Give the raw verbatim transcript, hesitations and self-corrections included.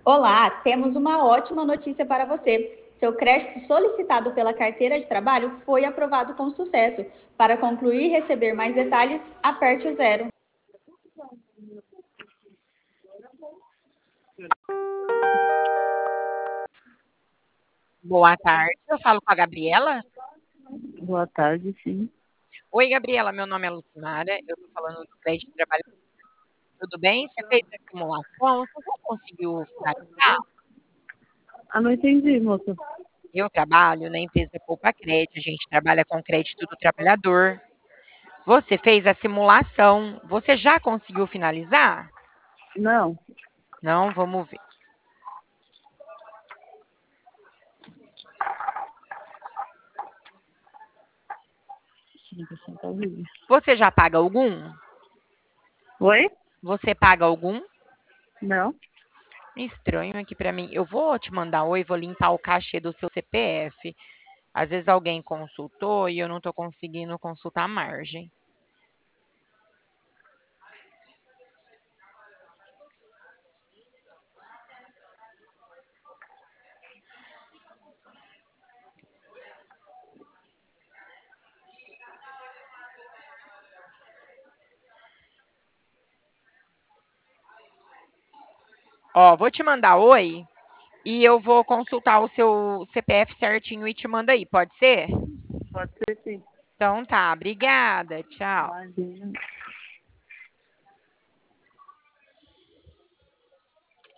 Olá, temos uma ótima notícia para você. Seu crédito solicitado pela carteira de trabalho foi aprovado com sucesso. Para concluir e receber mais detalhes, aperte o zero. Boa tarde, eu falo com a Gabriela. Boa tarde, sim. Oi, Gabriela, meu nome é Lucimara, eu estou falando do crédito de trabalho. Tudo bem? Você fez a simulação? Você já conseguiu finalizar? Ah, não entendi, moça. Eu trabalho na empresa Poupa Crédito, a gente trabalha com crédito do trabalhador. Você fez a simulação, você já conseguiu finalizar? Não. Não, vamos ver. Você já paga algum? Oi? Você paga algum? Não. Estranho aqui para mim. Eu vou te mandar oi, vou limpar o cachê do seu C P F. Às vezes alguém consultou e eu não estou conseguindo consultar a margem. Ó, vou te mandar oi e eu vou consultar o seu C P F certinho e te mando aí, pode ser? Pode ser sim. Então tá, obrigada, tchau. Imagina.